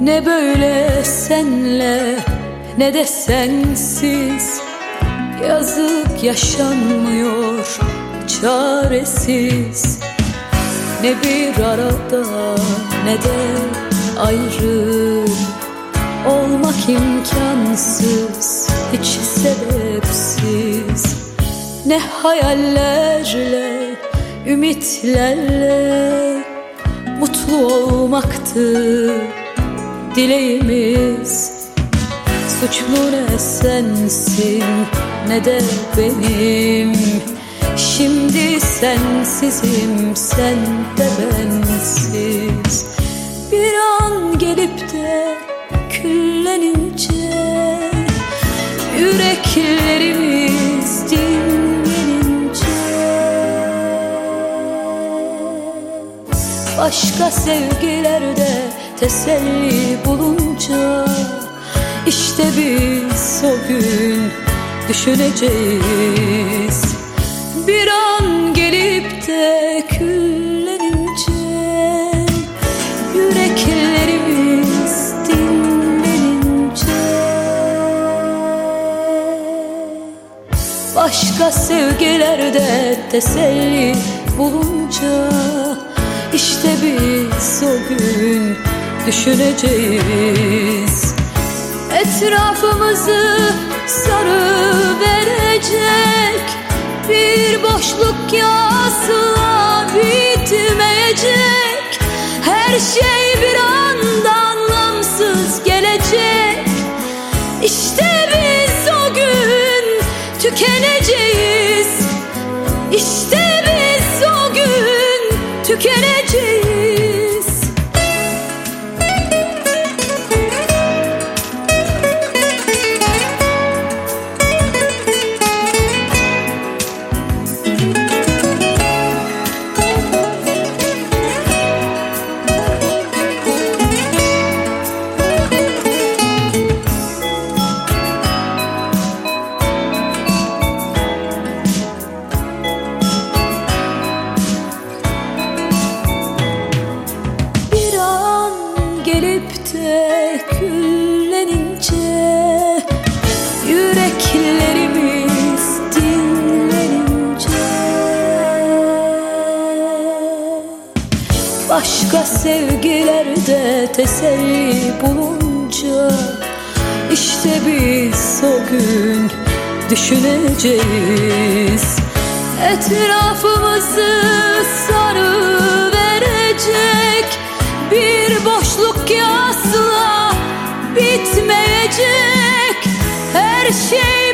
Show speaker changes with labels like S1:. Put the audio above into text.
S1: Ne böyle senle ne de sensiz, yazık yaşanmıyor çaresiz. Ne bir arada ne de ayrı, olmak imkansız, hiç sebepsiz. Ne hayallerle, ümitlerle mutlu olmaktı dileğimiz. Suçlu ne sensin ne de benim, şimdi sensizim, sen de bensiz. Bir an gelip de küllenince, yüreklerimiz dinlenince, başka sevgilerde teselli bulunca, İşte biz o gün düşüneceğiz. Bir an gelip de küllenince, yüreklerimiz dinlenince, başka sevgilerde teselli bulunca, İşte biz o gün düşüneceğiz. Etrafımızı sarıverecek bir boşluk asla bitmeyecek. Her şey bir anda anlamsız gelecek. İşte biz o gün tükeneceğiz. İşte biz o gün tükeneceğiz. Gelip de küllenince, yüreklerimiz dinlenince, başka sevgilerde teselli bulunca, İşte biz o gün düşüneceğiz. Etrafımızı sarıverecek bir boşluk asla bitmeyecek. Her şey